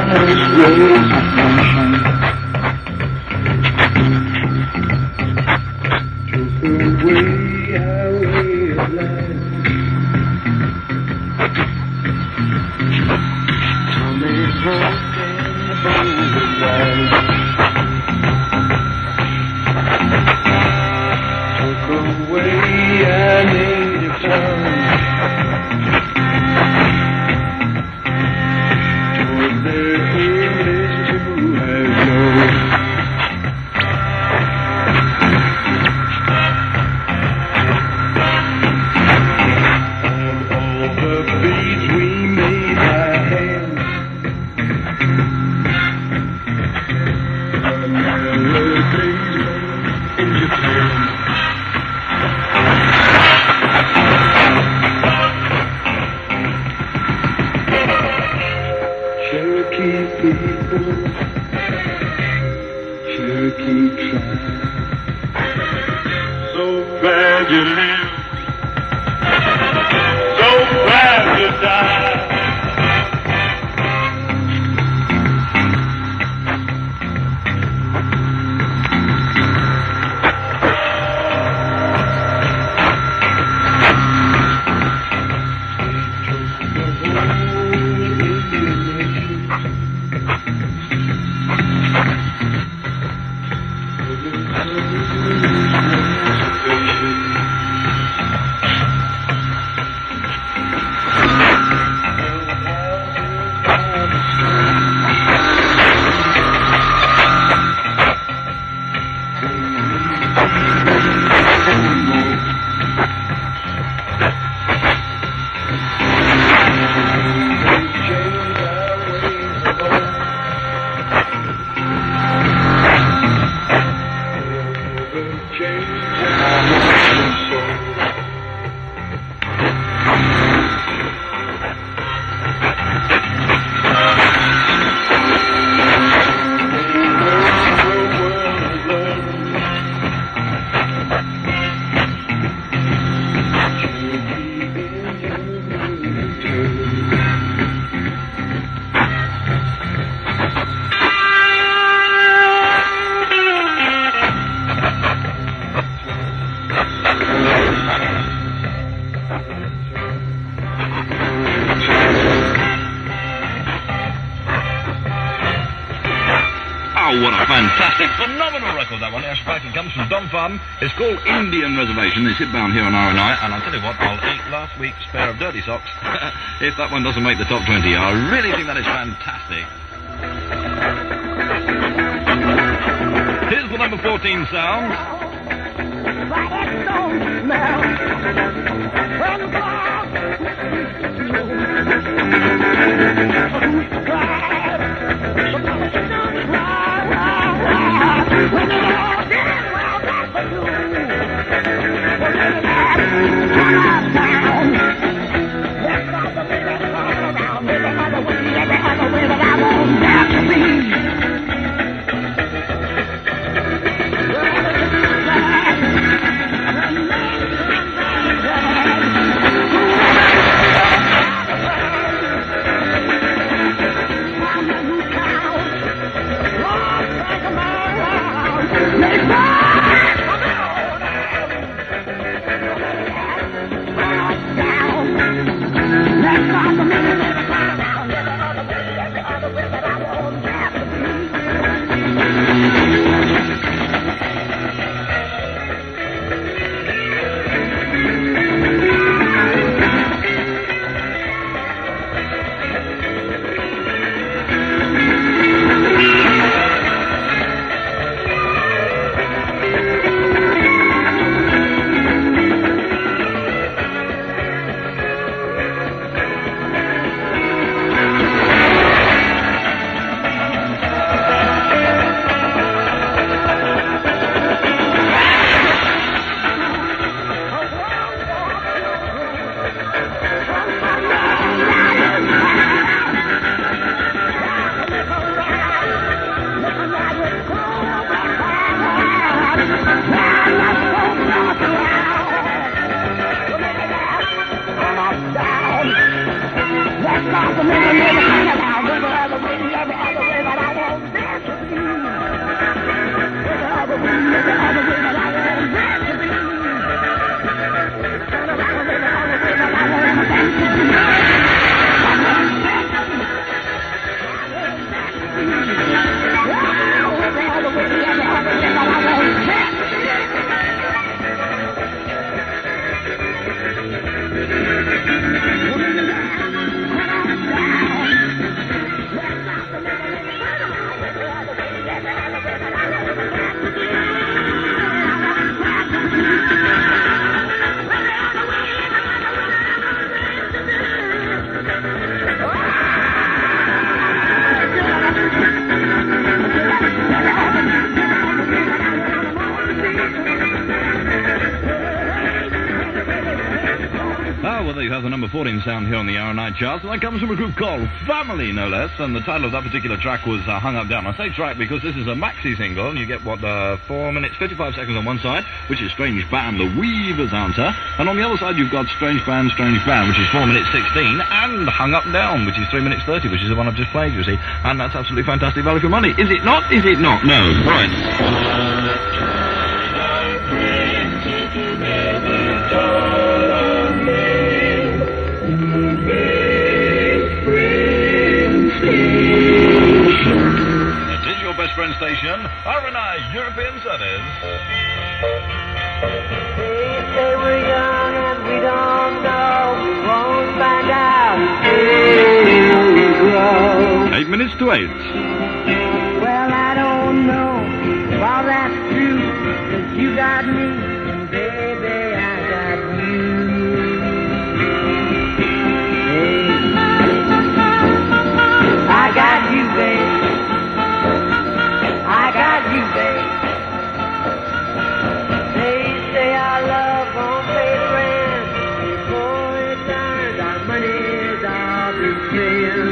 Phenomenal record, that one. Ash Back. It comes from Don Farm. It's called Indian Reservation. It's hitbound here on RNI, and I'll tell you what, I'll eat last week's pair of dirty socks if that one doesn't make the top 20. I really think that is fantastic. Here's the number 14 sound. You have the number 14 sound here on the RNI charts, and that comes from a group called Family, no less, and the title of that particular track was Hung Up Down. I say track because this is a maxi single, and you get, 4 minutes, 55 seconds on one side, which is Strange Band, the Weaver's answer, and on the other side you've got Strange Band, which is 4 minutes 16, and Hung Up Down, which is 3 minutes 30, which is the one I've just played, you see, and that's absolutely fantastic value for money. Is it not? Is it not? No. Right. Best friend station, RNI European Service. They say we're young and we don't know. We won't find out until we grow. 8 minutes to 8. Well, I don't know if all that's true, 'cause you got me, and baby, I got you. Hey. I got you, baby. I got you, babe. They say our love won't fade around. Before it turns, our money's all the same.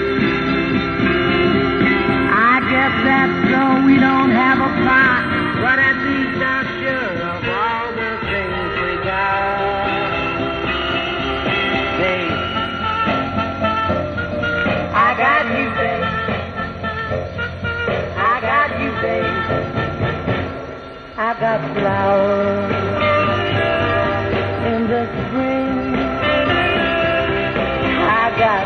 I guess that's so we don't have a plot, but at least I'm sure of all the things we got. Babe, I got you, babe. I got flowers in the spring. I got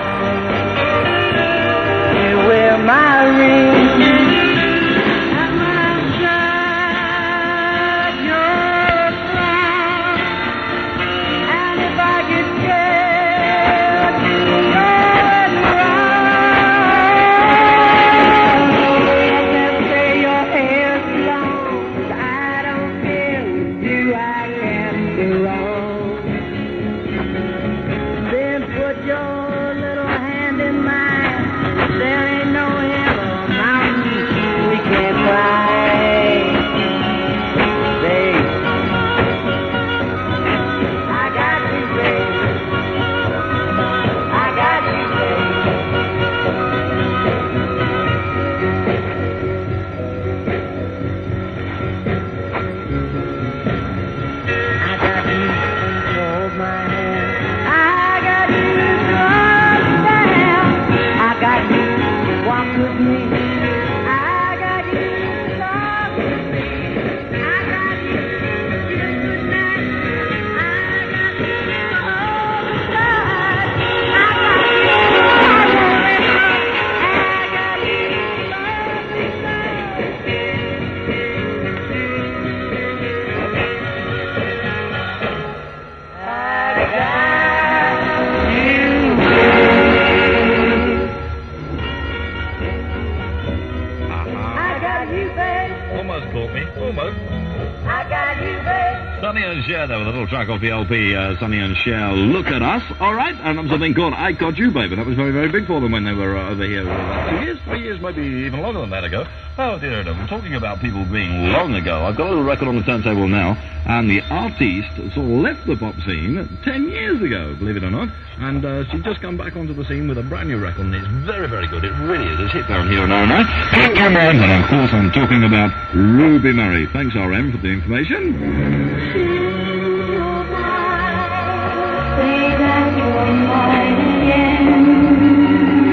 rings. You wear my ring. And when I shine your crown, and if I get scared, you're around. I can say your hair's long. Your little hand in mine. There ain't no hill or mountain we can't climb. Babe, I got you, babe. I got you, babe. I got you to hold my hand. I got you. I got you to walk with me. I got you to talk with me. I got you to kiss goodnight. I got you all the time. I got you Almost caught me. Almost. I got you, babe. Sonny and Cher there with a little track off the LP, Sonny and Cher, Look at Us. All right, and that was something called I Got You, Babe, and that was very, very big for them when they were over here about 2 years, 3 years, maybe even longer than that ago. Oh, dear, no. We're talking about people being long ago. I've got a little record on the turntable now, and the artiste sort of left the pop scene 10 years ago, believe it or not, and she's just come back onto the scene with a brand new record, and it's very, very good. It really is. It's hit down here and RM, and of course I'm talking about Ruby Murray. Thanks, RM, for the information. Say that you're mine again.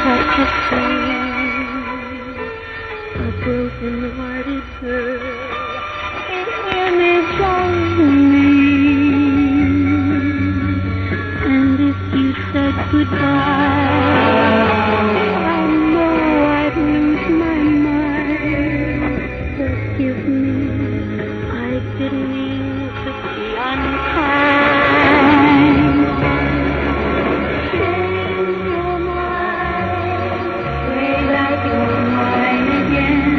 touch of flame, a broken-hearted girl, an image of me. And if you said goodbye, I know I'd lose my mind. Forgive me, I didn't mean to be unkind. Change your mind, say that you're mine again.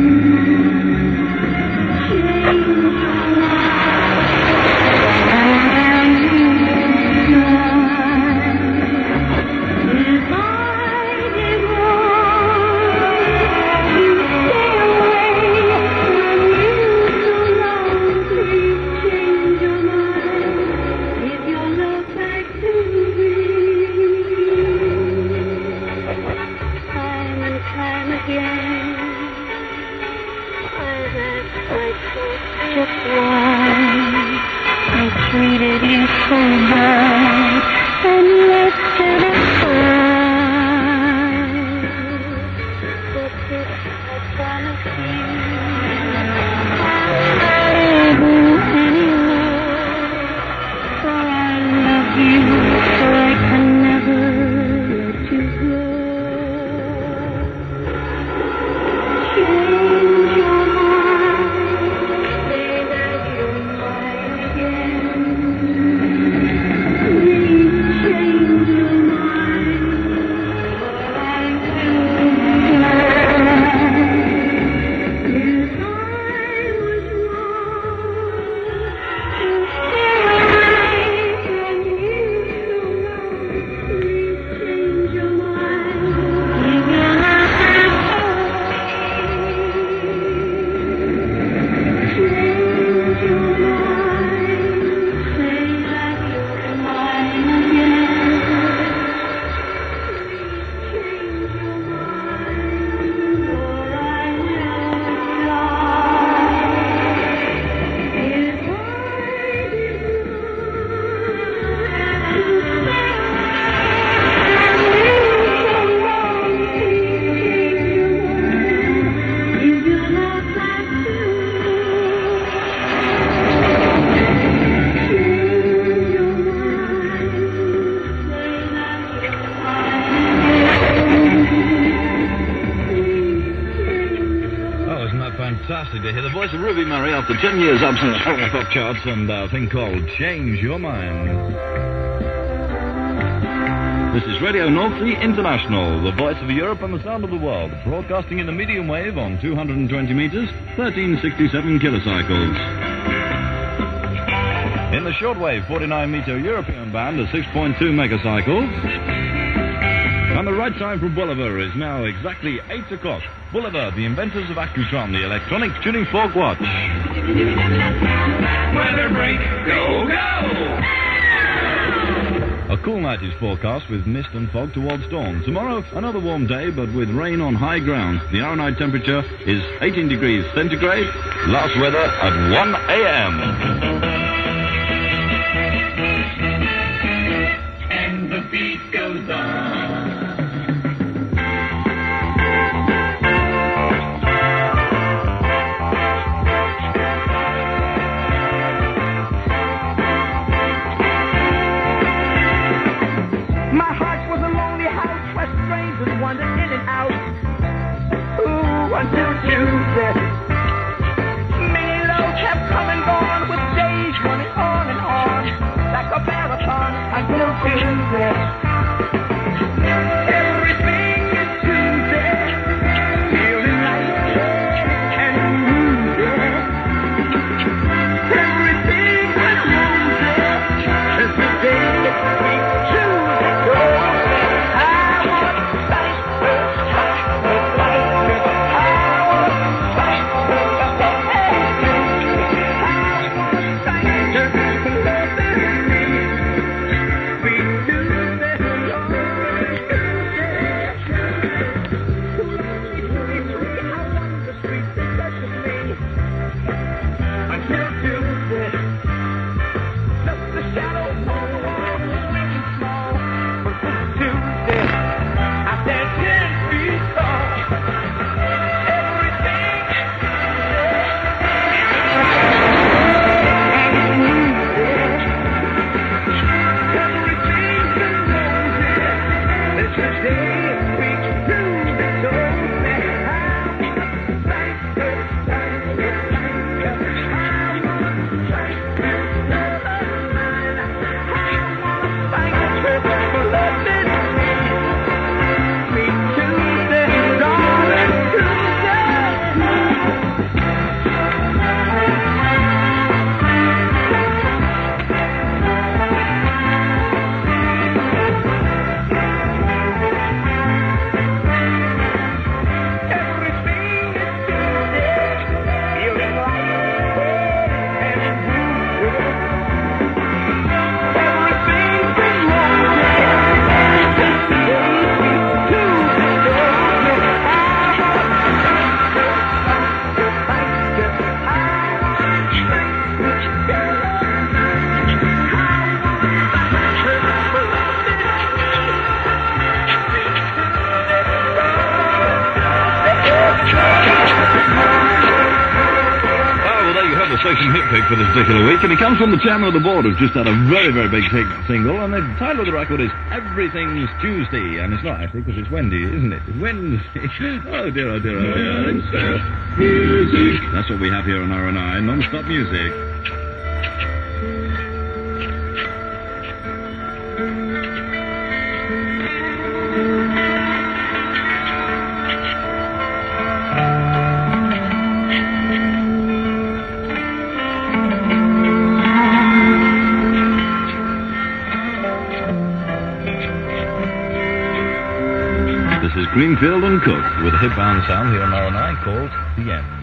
Change your treated you so bad and left it aside. But this I promise you, I'll not do anymore. For I love you, so I can never let you go. Change your mind, say that you're mine again. Change your mind, but I'm too glad. If I was wrong to stay away from you so long, please change your mind. Give your love to me. Change your mind, say that you're mine again. Please change your mind, or I'm too lost. If I did give your love back to me. Change your mind, say that you're mine. Oh, isn't that fantastic to hear the voice of Ruby Murray after 10 years absence from the pop charts and a thing called Change Your Mind. This is Radio North Sea International, the voice of Europe and the sound of the world, broadcasting in the medium wave on 220 meters, 1367 kilocycles. In the shortwave 49-meter European band at 6.2 megacycles. And the right time for Bolivar is now exactly 8 o'clock. Bolivar, the inventors of Accutron, the electronic tuning fork watch. Weather break, go, go! A cool night is forecast with mist and fog towards dawn. Tomorrow, another warm day, but with rain on high ground. The hour night temperature is 18 degrees centigrade. Last weather at 1 a.m. And the beat goes on. My heart was a lonely house where strangers wandered in and out. Ooh, until Tuesday. Many loads have come and gone with days running on and on like a marathon until Tuesday. Everything is Tuesday, feeling light and woozy. Everything is Tuesday, it's the day we choose to go. I want to fight the fight. I want to fight Reservation hit pick for this particular week, and he comes from the chairman of the board, who's just had a very, very big single, and the title of the record is Everything's Tuesday, and it's not actually, because it's Wendy, isn't it? It's Wednesday. Oh dear, oh dear, oh dear. It's, music. That's what we have here on RNI, non-stop music. This is Greenfield and Cook with a hip-bound sound here on RNI called The End.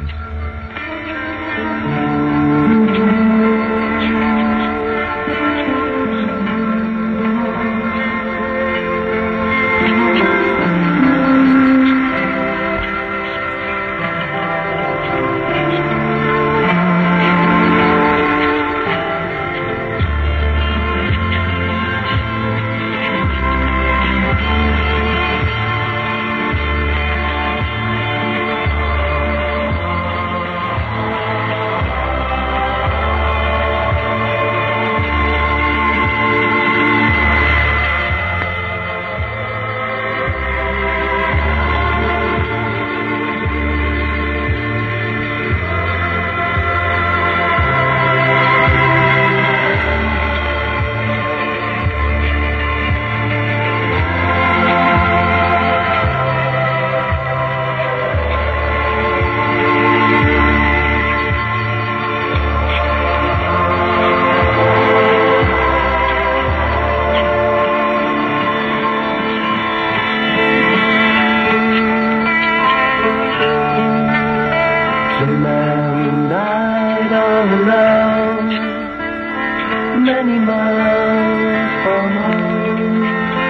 Many miles from home,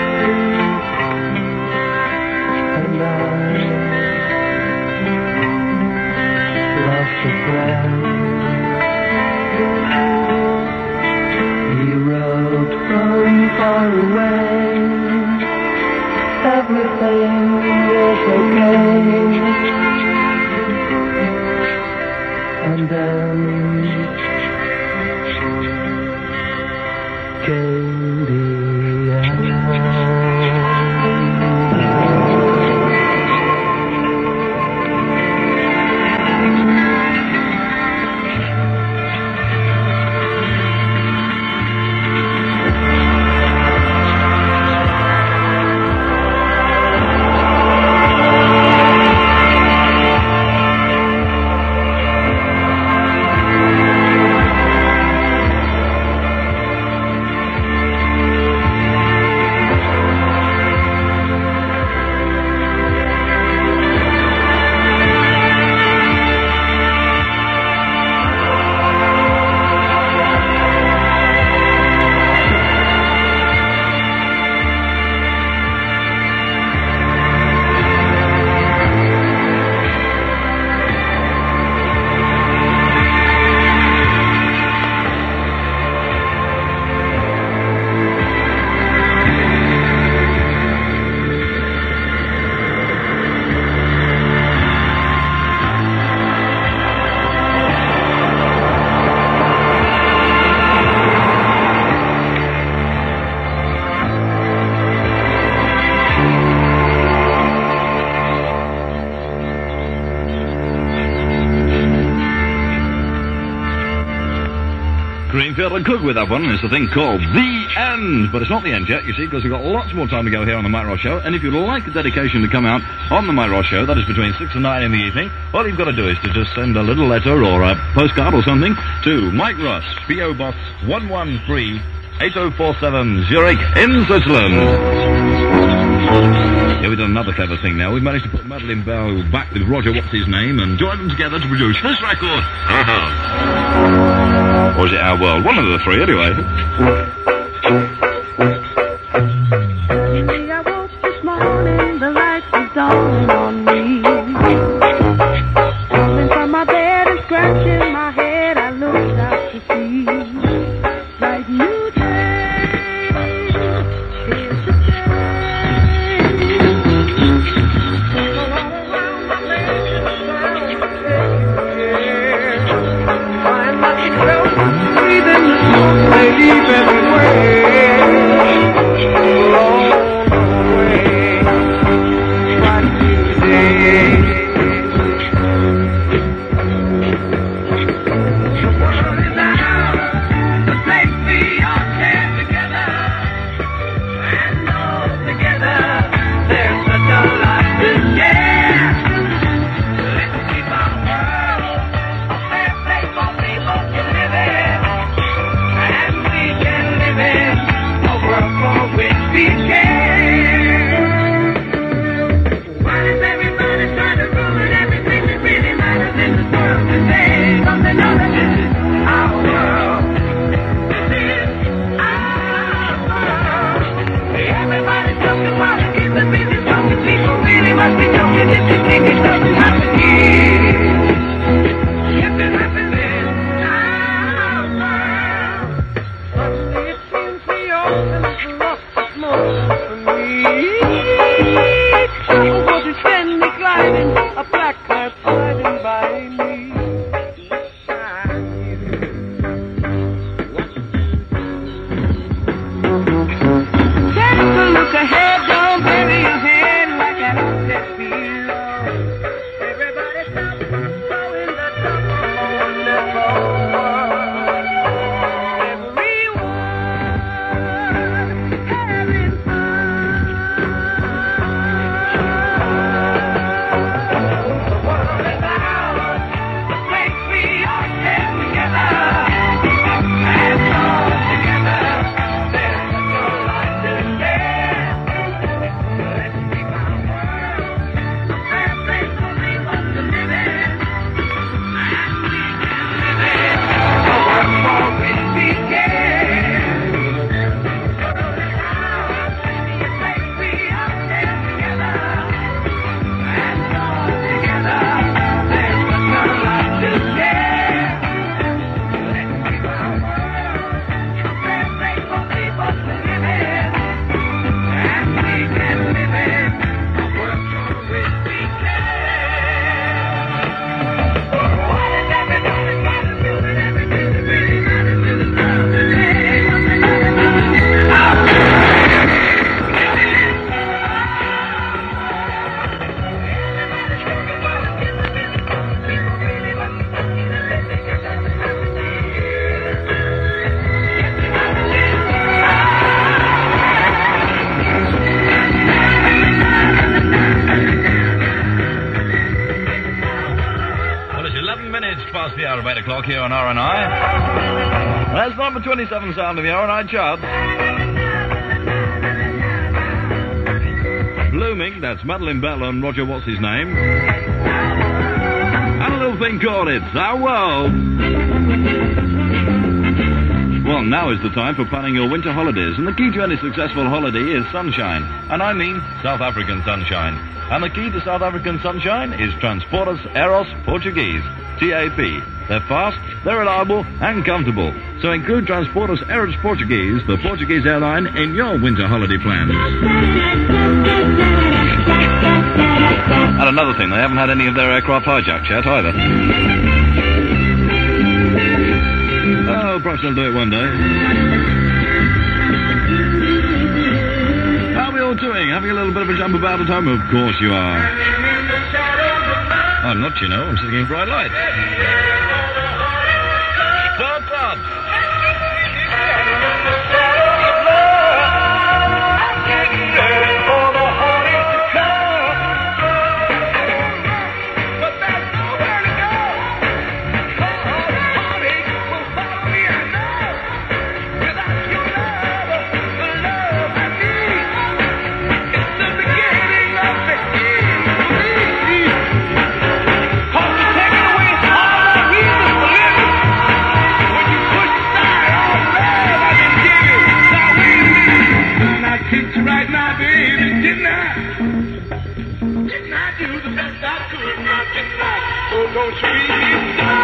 and I lost a friend. He wrote from far away, everything is okay, and then came the end. Greenfield and Cook with that one. It's a thing called The End. But it's not the end yet, you see, because we've got lots more time to go here on the Mike Ross Show. And if you'd like a dedication to come out on the Mike Ross Show, that is between 6 and 9 in the evening, all you've got to do is to just send a little letter or a postcard or something to Mike Ross, P.O. Box 113, 8047, Zurich in Switzerland. Yeah, we've done another clever thing now. We've managed to put Madeleine Bell back with Roger What's-His-Name and join them together to produce this record. Or is it Our World? One of the three, anyway. I woke this morning, the light was dawning on me. Falling from my bed and scratching my head, I looked out to see. Like new day, here's the day. All around my bed, find my Here on RNI. That's number 27 sound of the RNI chart. Blooming, that's Madeline Bell and Roger What's His Name. And a little thing called It's Our World. Well, now is the time for planning your winter holidays, and the key to any successful holiday is sunshine. And I mean South African sunshine. And the key to South African sunshine is Transportes Aeros Portuguese, TAP. They're fast, they're reliable, and comfortable. So include Transportes Aeros Portuguese, the Portuguese airline, in your winter holiday plans. And another thing, they haven't had any of their aircraft hijacked yet either. Oh, perhaps they'll do it one day. How are we all doing? Having a little bit of a jump about at home? Of course you are. I'm not, you know. I'm sitting in bright light. Stop up! Didn't I do the best I could? Not just like, oh, don't you be